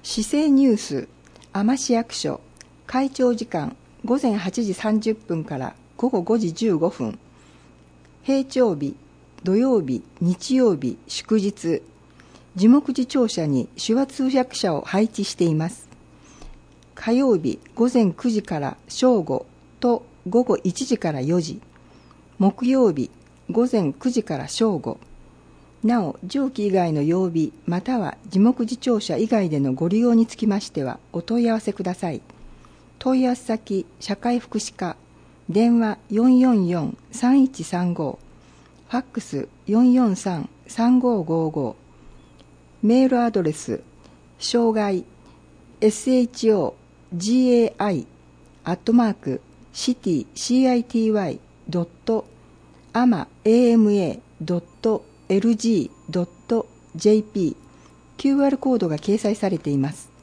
市政ニュース阿麻市役所会長時間午前8時30分から午後5時15分。平常日、土曜日、日曜日、祝日、樹木寺庁舎に手話通訳者を配置しています。火曜日午前9時から正午と午後1時から4時。木曜日午前9時から正午。なお、上記以外の曜日または樹木寺庁舎以外でのご利用につきましてはお問い合わせください。問い合わせ先、社会福祉課、電話444-3135、ファックス443-3555、メールアドレス、障害、shogai.city.ama.lg.jp、QR コードが掲載されています。